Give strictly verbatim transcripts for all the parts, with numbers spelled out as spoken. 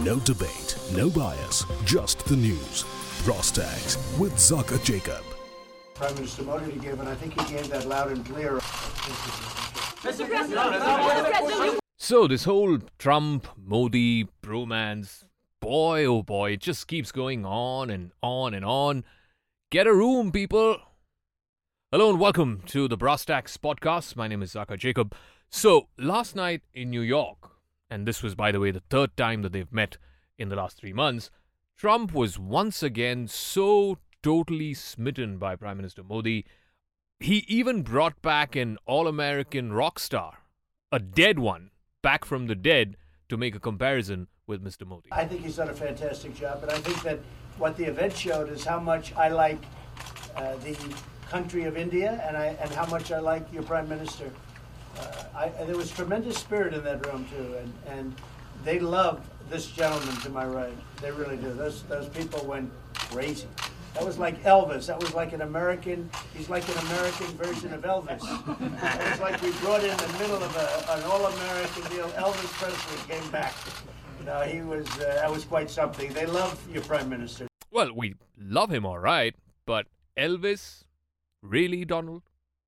No debate, no bias, just the news. Rostags with Zaka Jacob. Prime Minister Modi gave, and I think he gave that loud and clear. Mister President, so this whole Trump-Modi bromance, boy oh boy, it just keeps going on and on and on. Get a room, people. Hello and welcome to the Brastax podcast. My name is Zaka Jacob. So last night in New York, and this was, by the way, the third time that they've met in the last three months, Trump was once again so totally smitten by Prime Minister Modi. He even brought back an all-American rock star, a dead one, back from the dead to make a comparison with Mister Modi. I think he's done a fantastic job, and I think that what the event showed is how much I like uh, the country of India and, I, and how much I like your Prime Minister. Uh, I, there was tremendous spirit in that room, too, and, and they love this gentleman to my right. They really do. Those, those people went crazy. That was like Elvis. That was like an American, he's like an American version of Elvis. It was like we brought in the middle of a, an all-American deal. Elvis Presley came back. You know, he was, uh, that was quite something. They love your Prime Minister. Well, we love him all right, but Elvis? Really, Donald?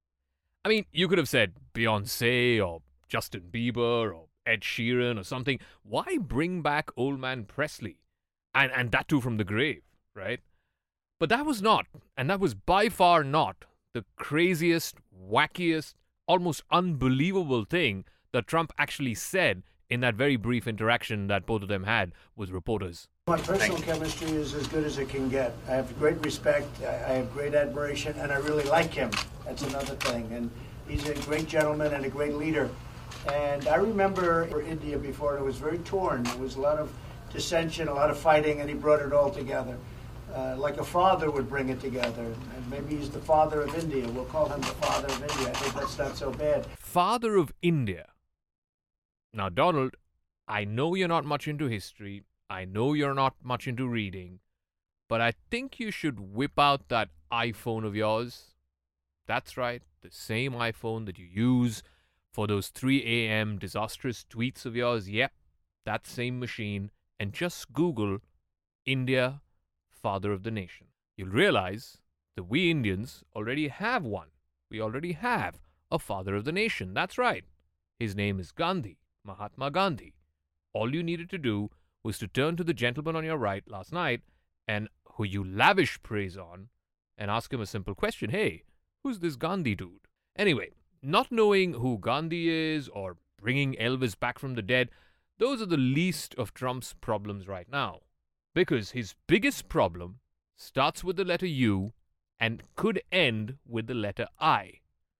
I mean, you could have said Beyonce or Justin Bieber or Ed Sheeran or something. Why bring back Old Man Presley? And, and that too from the grave, right? But that was not, and that was by far not, the craziest, wackiest, almost unbelievable thing that Trump actually said in that very brief interaction that both of them had with reporters. My personal chemistry is as good as it can get. I have great respect, I have great admiration, and I really like him. That's another thing. And he's a great gentleman and a great leader. And I remember for India before, it was very torn. There was a lot of dissension, a lot of fighting, and he brought it all together. Uh, like a father would bring it together. And maybe he's the father of India. We'll call him the father of India. I think that's not so bad. Father of India. Now, Donald, I know you're not much into history. I know you're not much into reading. But I think you should whip out that iPhone of yours. That's right, the same iPhone that you use for those three a.m. disastrous tweets of yours. Yep, that same machine. And just Google India, Father of the Nation. You'll realize that we Indians already have one. We already have a Father of the Nation. That's right. His name is Gandhi, Mahatma Gandhi. All you needed to do was to turn to the gentleman on your right last night and who you lavish praise on and ask him a simple question. Hey, who's this Gandhi dude? Anyway, not knowing who Gandhi is or bringing Elvis back from the dead, those are the least of Trump's problems right now. Because his biggest problem starts with the letter U and could end with the letter I.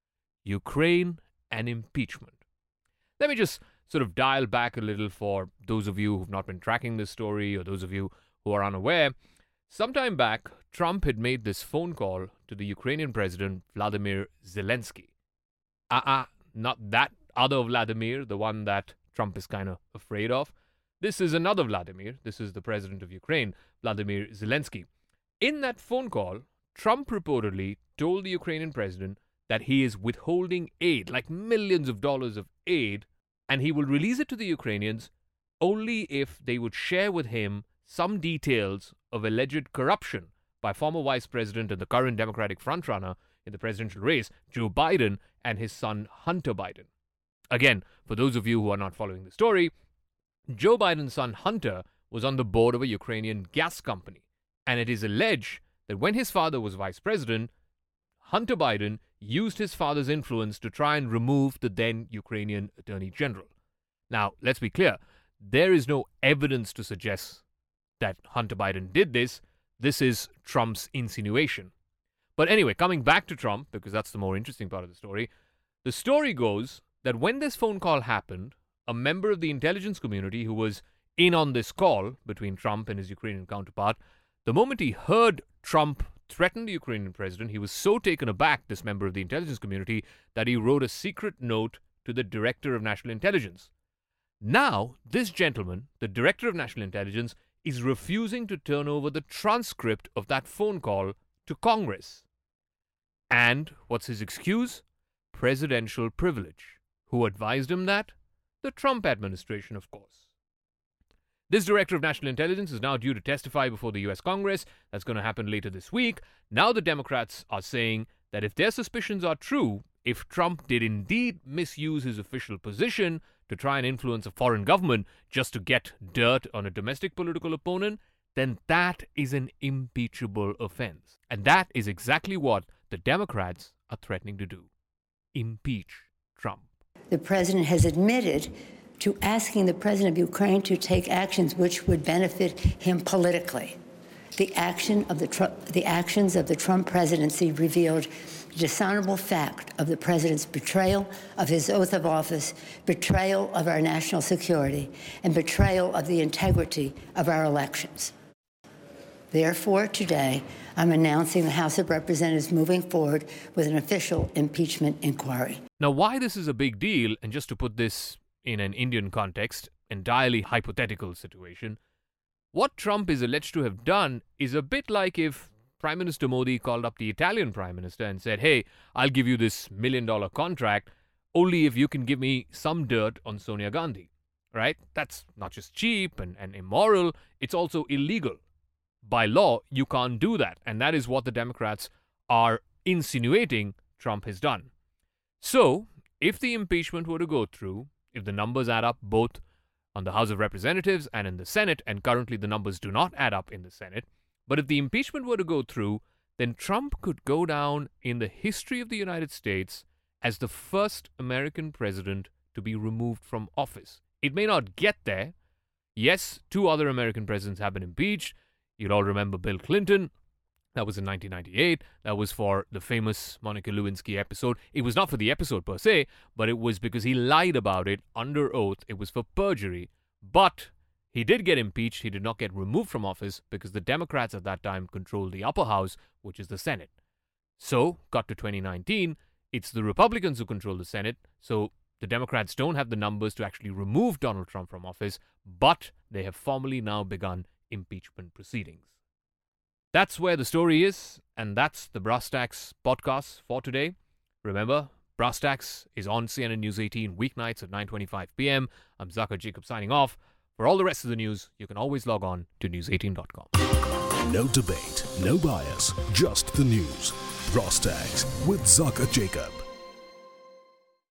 Ukraine and impeachment. Let me just sort of dial back a little for those of you who've not been tracking this story or those of you who are unaware. Sometime back, Trump had made this phone call to the Ukrainian president, Vladimir Zelensky. Uh-uh, not that other Vladimir, the one that Trump is kind of afraid of. This is another Vladimir. This is the president of Ukraine, Vladimir Zelensky. In that phone call, Trump reportedly told the Ukrainian president that he is withholding aid, like millions of dollars of aid, and he will release it to the Ukrainians only if they would share with him some details of alleged corruption by former Vice President and the current Democratic frontrunner in the presidential race, Joe Biden, and his son Hunter Biden. Again, for those of you who are not following the story, Joe Biden's son Hunter was on the board of a Ukrainian gas company, and it is alleged that when his father was vice president, Hunter Biden used his father's influence to try and remove the then Ukrainian Attorney General. Now, let's be clear, there is no evidence to suggest that Hunter Biden did this. This is Trump's insinuation. But anyway, coming back to Trump, because that's the more interesting part of the story, the story goes that when this phone call happened, a member of the intelligence community who was in on this call between Trump and his Ukrainian counterpart, the moment he heard Trump threaten the Ukrainian president, he was so taken aback, this member of the intelligence community, that he wrote a secret note to the Director of National Intelligence. Now, this gentleman, the Director of National Intelligence, is refusing to turn over the transcript of that phone call to Congress. And what's his excuse? Presidential privilege. Who advised him that? The Trump administration, of course. This director of national intelligence is now due to testify before the U S Congress. That's going to happen later this week. Now the Democrats are saying that if their suspicions are true, if Trump did indeed misuse his official position to try and influence a foreign government just to get dirt on a domestic political opponent, then that is an impeachable offense. And that is exactly what the Democrats are threatening to do. Impeach Trump. The president has admitted to asking the president of Ukraine to take actions which would benefit him politically. The action of the Trump, the actions of the Trump presidency revealed the dishonorable fact of the president's betrayal of his oath of office, betrayal of our national security, and betrayal of the integrity of our elections. Therefore, today, I'm announcing the House of Representatives moving forward with an official impeachment inquiry. Now, why this is a big deal, and just to put this in an Indian context, entirely hypothetical situation, what Trump is alleged to have done is a bit like if Prime Minister Modi called up the Italian Prime Minister and said, hey, I'll give you this million dollar contract only if you can give me some dirt on Sonia Gandhi, right? That's not just cheap and, and immoral, it's also illegal. By law, you can't do that. And that is what the Democrats are insinuating Trump has done. So, if the impeachment were to go through, if the numbers add up both on the House of Representatives and in the Senate, and currently the numbers do not add up in the Senate, but if the impeachment were to go through, then Trump could go down in the history of the United States as the first American president to be removed from office. It may not get there. Yes, two other American presidents have been impeached. You'll all remember Bill Clinton. That was in nineteen ninety-eight. That was for the famous Monica Lewinsky episode. It was not for the episode per se, but it was because he lied about it under oath. It was for perjury. But he did get impeached. He did not get removed from office because the Democrats at that time controlled the upper house, which is the Senate. So, got to twenty nineteen, it's the Republicans who control the Senate. So, the Democrats don't have the numbers to actually remove Donald Trump from office, but they have formally now begun impeachment proceedings. That's where the story is, and that's the Brass Tacks podcast for today. Remember, Brass Tacks is on C N N News eighteen weeknights at nine twenty-five p.m. I'm Zakir Jacob signing off. For all the rest of the news, you can always log on to news eighteen dot com. No debate, no bias, just the news. Brass Tacks with Zakir Jacob.